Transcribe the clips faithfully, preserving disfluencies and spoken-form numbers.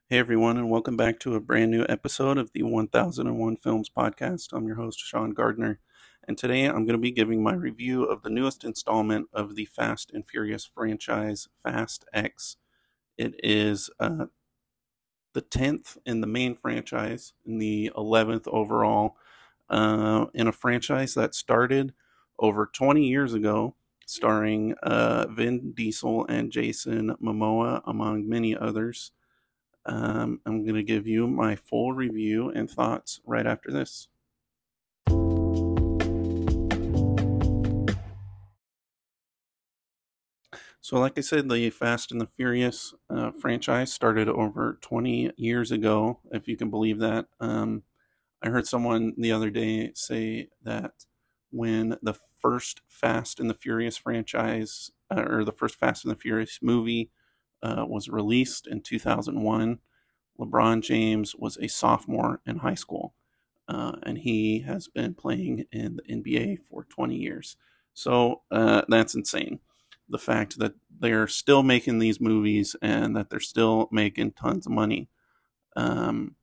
Hey everyone, and welcome back to a brand new episode of the one thousand one Films Podcast. I'm your host, Sean Gardner, and today I'm going to be giving my review of the newest installment of the Fast and Furious franchise, Fast X. It is uh, the tenth in the main franchise and the eleventh overall uh, in a franchise that started over twenty years ago, starring uh, Vin Diesel and Jason Momoa, among many others. Um, I'm going to give you my full review and thoughts right after this. So, like I said, the Fast and the Furious uh, franchise started over twenty years ago, if you can believe that. Um, I heard someone the other day say that when the first Fast and the Furious franchise, uh, or the first Fast and the Furious movie, uh, was released in two thousand one, LeBron James was a sophomore in high school. Uh, and he has been playing in the N B A for twenty years. So uh, that's insane. The fact that they're still making these movies and that they're still making tons of money. Um,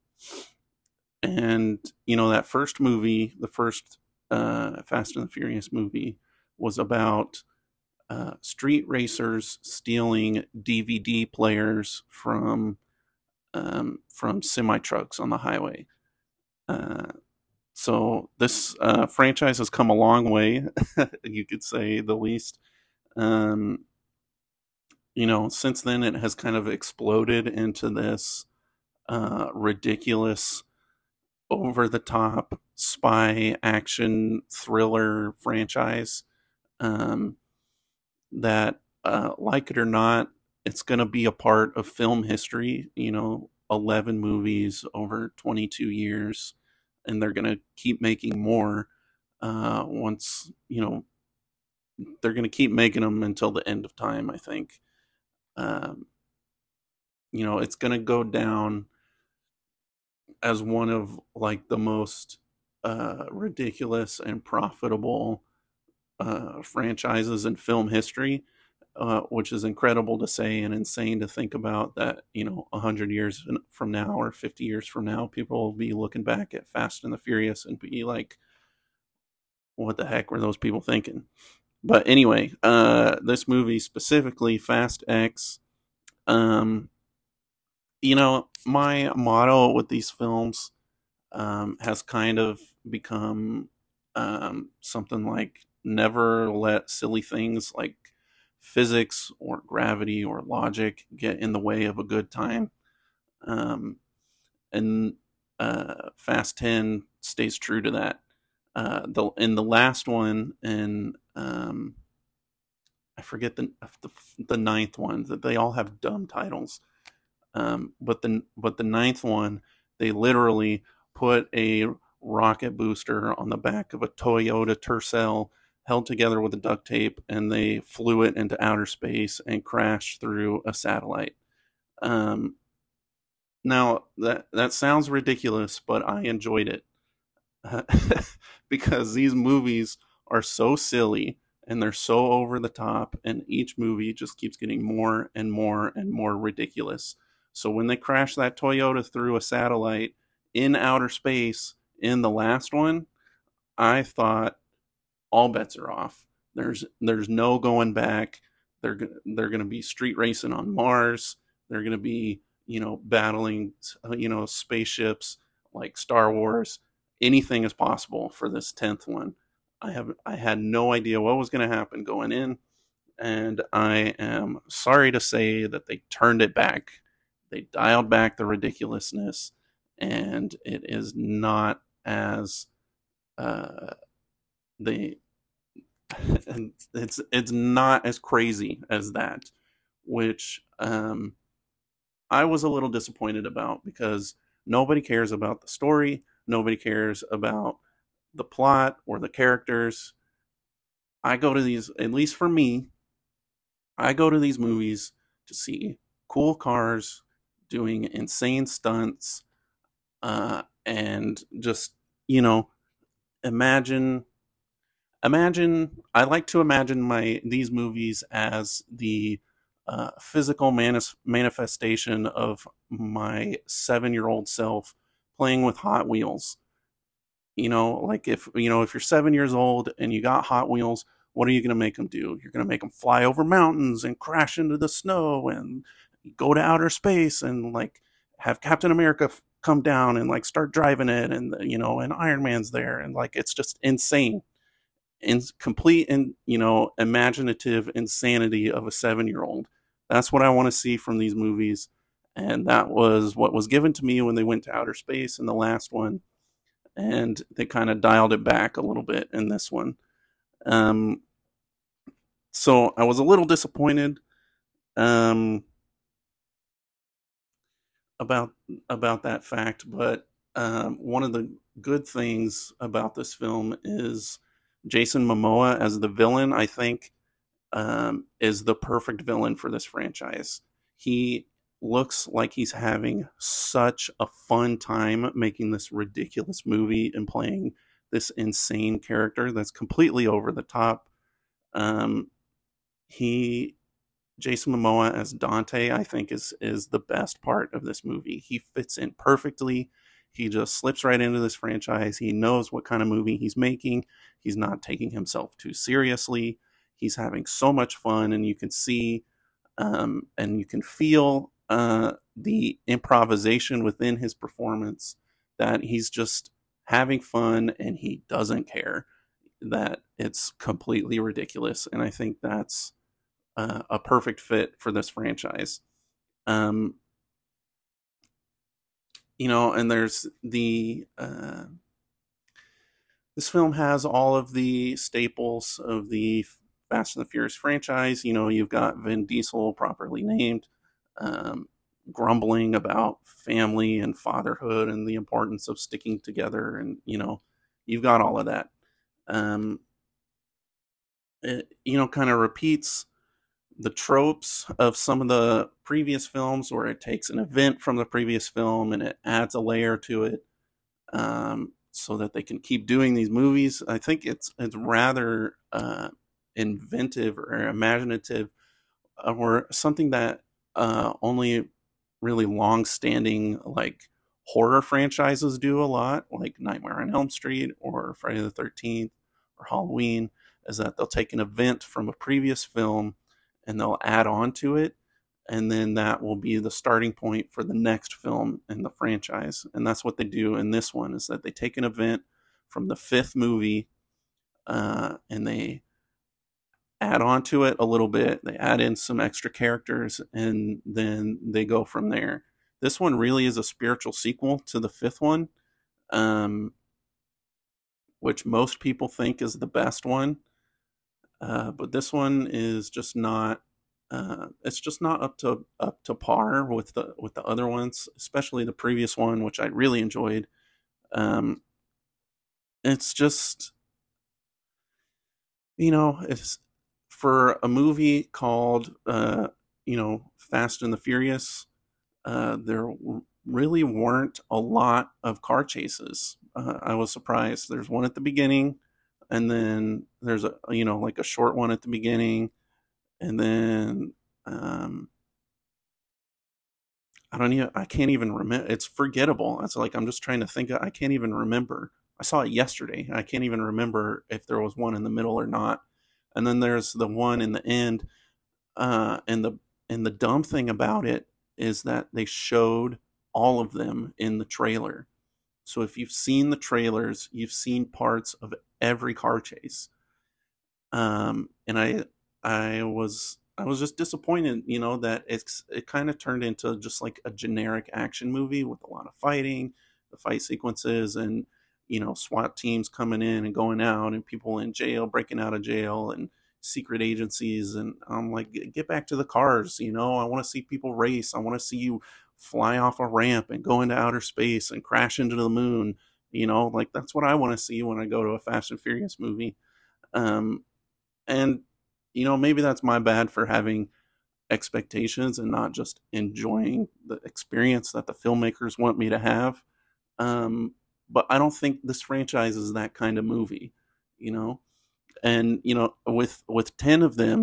and, you know, that first movie, the first uh, Fast and the Furious movie, was about uh, street racers stealing D V D players from um, from semi trucks on the highway. Uh, So this uh, franchise has come a long way, you could say the least. Um, you know, since then it has kind of exploded into this uh, ridiculous, over the top spy action thriller franchise um, that, uh, like it or not, it's going to be a part of film history. You know, eleven movies over twenty-two years, and they're going to keep making more uh, once, you know, they're going to keep making them until the end of time, I think. Um, you know, it's going to go down as one of like the most uh, ridiculous and profitable uh, franchises in film history, uh, which is incredible to say and insane to think about that, you know, one hundred years from now or fifty years from now, people will be looking back at Fast and the Furious and be like, what the heck were those people thinking? But anyway, uh, this movie specifically, Fast X, um, you know, my motto with these films um, has kind of become um, something like never let silly things like physics or gravity or logic get in the way of a good time. Um, and uh, Fast ten stays true to that. Uh, the in the last one, in um, I forget the, the the ninth one. That they all have dumb titles. Um, but the but the ninth one, they literally put a rocket booster on the back of a Toyota Tercel held together with a duct tape, and they flew it into outer space and crashed through a satellite. Um, Now that that sounds ridiculous, but I enjoyed it because these movies are so silly and they're so over the top, and each movie just keeps getting more and more and more ridiculous. So when they crash that Toyota through a satellite in outer space in the last one, I thought all bets are off. There's there's no going back. They're they're going to be street racing on Mars. They're going to be, you know, battling, you know, spaceships like Star Wars. Anything is possible for this tenth one. I have I had no idea what was going to happen going in, and I am sorry to say that they turned it back. They dialed back the ridiculousness, and it is not as uh, they and it's it's not as crazy as that, which um, I was a little disappointed about because nobody cares about the story, nobody cares about the plot or the characters. I go to these, at least for me, I go to these movies to see cool cars doing insane stunts, uh, and just, you know, imagine imagine I like to imagine my these movies as the uh, physical manis- manifestation of my seven year old self playing with Hot Wheels. You know, like if you know if you're seven years old and you got Hot Wheels, what are you going to make them do? You're going to make them fly over mountains and crash into the snow and go to outer space and like have Captain America come down and like start driving it, and you know, and Iron Man's there, and like it's just insane, in complete and you know imaginative insanity of a seven year old. That's what I want to see from these movies, and that was what was given to me when they went to outer space in the last one, and they kind of dialed it back a little bit in this one. Um, so I was a little disappointed um, about about that fact, but um, one of the good things about this film is Jason Momoa as the villain. I think um, is the perfect villain for this franchise. He looks like he's having such a fun time making this ridiculous movie and playing this insane character that's completely over the top. Um, he Jason Momoa as Dante, I think, is is the best part of this movie. He fits in perfectly. He just slips right into this franchise. He knows what kind of movie he's making. He's not taking himself too seriously. He's having so much fun, and you can see um, and you can feel uh, the improvisation within his performance, that he's just having fun and he doesn't care that it's completely ridiculous. And I think that's uh, a perfect fit for this franchise. Um, you know, and there's the uh, this film has all of the staples of the Fast and the Furious franchise. You know, you've got Vin Diesel, properly named, um, grumbling about family and fatherhood and the importance of sticking together, and you know, you've got all of that. Um, it, you know, kind of repeats the tropes of some of the previous films, where it takes an event from the previous film and it adds a layer to it, um, so that they can keep doing these movies. I think it's it's rather uh, inventive or imaginative, uh, or something that uh, only really long-standing like horror franchises do a lot, like Nightmare on Elm Street or Friday the thirteenth or Halloween, is that they'll take an event from a previous film and they'll add on to it, and then that will be the starting point for the next film in the franchise. And that's what they do in this one, is that they take an event from the fifth movie, uh, and they add on to it a little bit. They add in some extra characters, and then they go from there. This one really is a spiritual sequel to the fifth one, um, which most people think is the best one. Uh, but this one is just not. Uh, it's just not up to up to par with the with the other ones, especially the previous one, which I really enjoyed. Um, it's just, you know, it's for a movie called uh, you know, Fast and the Furious. Uh, there really weren't a lot of car chases. Uh, I was surprised. There's one at the beginning, and then there's a, you know, like a short one at the beginning, and then um, I don't even I can't even remember. It's forgettable. It's like I'm just trying to think. I can't even remember. I saw it yesterday. I can't even remember if there was one in the middle or not. And then there's the one in the end. Uh, and the and the dumb thing about it is that they showed all of them in the trailer. So if you've seen the trailers, you've seen parts of every car chase. Um, and I I was I was just disappointed, you know, that it's it kind of turned into just like a generic action movie with a lot of fighting, the fight sequences, and you know, SWAT teams coming in and going out, and people in jail breaking out of jail, and secret agencies. And I'm like, get back to the cars, you know. I want to see people race. I want to see you fly off a ramp and go into outer space and crash into the moon. You know, like that's what I want to see when I go to a Fast and Furious movie. Um, and you know, maybe that's my bad for having expectations and not just enjoying the experience that the filmmakers want me to have. Um, but I don't think this franchise is that kind of movie, you know. And you know, with with ten of them,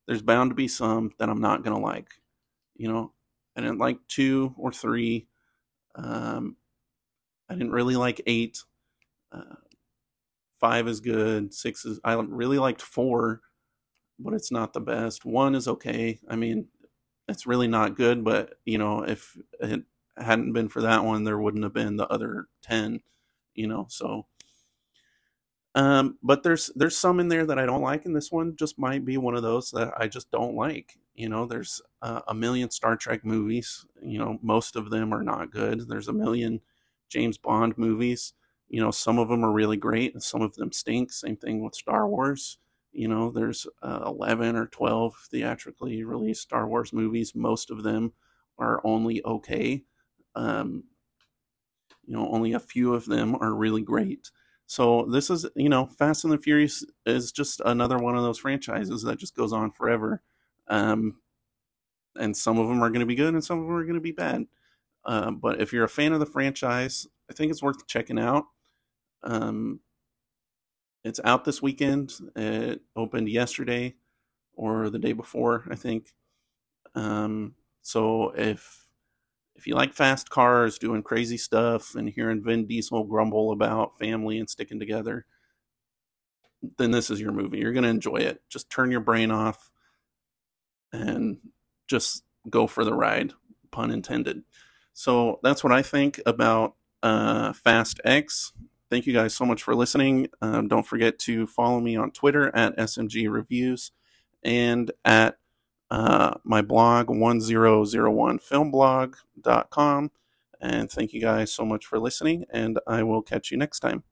there's bound to be some that I'm not gonna like. You know, I didn't like two or three. Um, I didn't really like eight. Uh, five is good. Six is, I really liked four, but it's not the best. One is okay. I mean, it's really not good, but you know, if it hadn't been for that one, there wouldn't have been the other ten. You know, so. Um, but there's there's some in there that I don't like, and this one just might be one of those that I just don't like. You know, there's uh, a million Star Trek movies. You know, most of them are not good. There's a million James Bond movies. You know, some of them are really great, and some of them stink. Same thing with Star Wars. You know, there's uh, eleven or twelve theatrically released Star Wars movies. Most of them are only okay. Um, you know, only a few of them are really great. So this is, you know, Fast and the Furious is just another one of those franchises that just goes on forever. Um, and some of them are going to be good and some of them are going to be bad. Um, but if you're a fan of the franchise, I think it's worth checking out. Um, it's out this weekend. It opened yesterday or the day before, I think. Um, so if if you like fast cars doing crazy stuff and hearing Vin Diesel grumble about family and sticking together, then this is your movie. You're going to enjoy it. Just turn your brain off and just go for the ride, pun intended. So that's what I think about uh, Fast X. Thank you guys so much for listening. Um, don't forget to follow me on Twitter at S M G Reviews and at uh, my blog, one thousand one film blog dot com. And thank you guys so much for listening, and I will catch you next time.